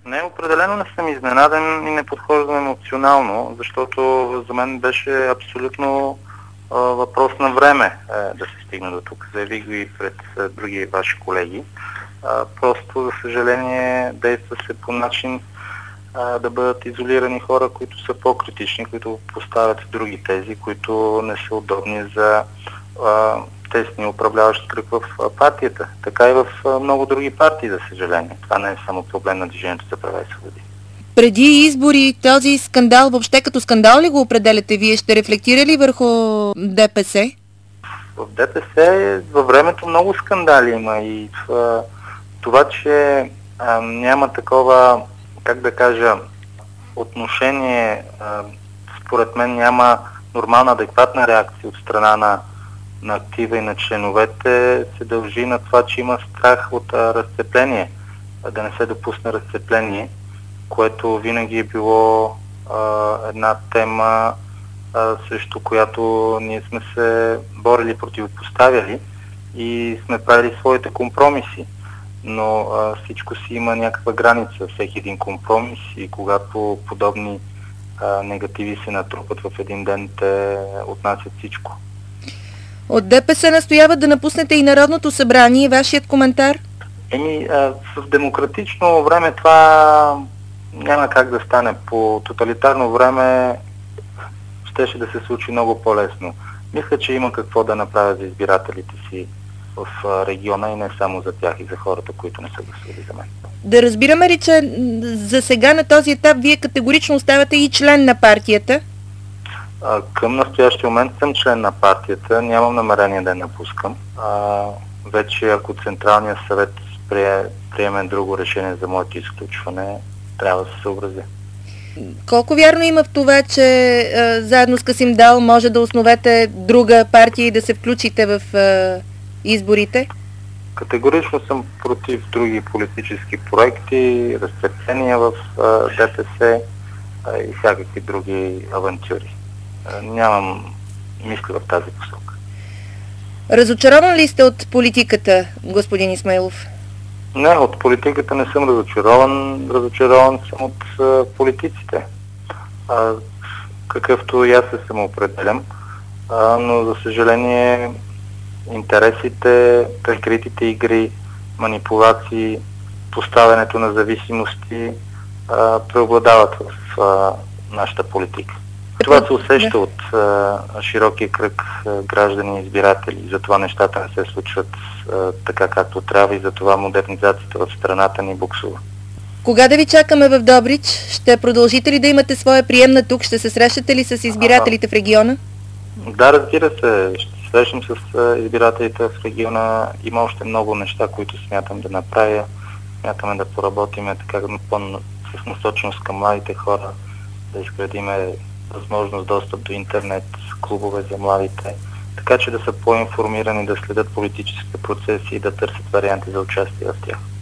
Не, определено не съм изненаден и не подхождам емоционално, защото за мен беше абсолютно въпрос на време да се стигне до тук. Заявих го и пред други ваши колеги. Просто, за съжаление, действа се по начин да бъдат изолирани хора, които са по-критични, които поставят други тези, които не са удобни за тесния управляващ кръг в партията. Така и в много други партии, за съжаление. Това не е само проблем на Движението за права и свободи. Преди избори този скандал, въобще като скандал ли го определяте вие? Ще рефлектира ли върху ДПС? В ДПС във времето много скандали има и в това, че няма такова, как да кажа, отношение, според мен няма нормална, адекватна реакция от страна на актива и на членовете, се дължи на това, че има страх от разцепление, да не се допусне разцепление, което винаги е било една тема, срещу която ние сме се борили, противопоставяли и сме правили своите компромиси. Но всичко си има някаква граница, всеки един компромис, и когато подобни негативи се натрупат в един ден, те отнасят всичко. От ДПС настояват да напуснете и Народното събрание. Вашият коментар? В демократично време това няма как да стане. По тоталитарно време щеше да се случи много по-лесно. Мисля, че има какво да направя за избирателите си в региона и не само за тях и за хората, които не са гласували за мен. Да разбираме ли, че за сега на този етап вие категорично оставате и член на партията? Към настоящия момент съм член на партията, нямам намерение да я напускам. Вече ако Централният съвет приеме друго решение за моето изключване, трябва да се съобразя. Колко вярно има в това, че заедно с Касим Дал може да основете друга партия и да се включите в изборите? Категорично съм против други политически проекти, разцепления в ДПС и всякакви други авантюри. Нямам мисли в тази посока. Разочарован ли сте от политиката, господин Исмаилов? Не, от политиката не съм разочарован. Разочарован съм от политиците. Какъвто и аз се самоопределям. Но за съжаление интересите, прикритите игри, манипулации, поставянето на зависимости преобладават в нашата политика. Това се усеща от широкия кръг граждани и избиратели. Затова нещата не се случват така както трябва и затова модернизацията в страната ни буксува. Кога да ви чакаме в Добрич? Ще продължите ли да имате своя приемна тук? Ще се срещате ли с избирателите в региона? Да, разбира се. Ще се срещам с избирателите в региона. Има още много неща, които смятам да направя. Смятаме да поработиме така с насоченост към младите хора, да изградиме възможност достъп до интернет, клубове за младите, така че да са по-информирани, да следят политическите процеси и да търсят варианти за участие в тях.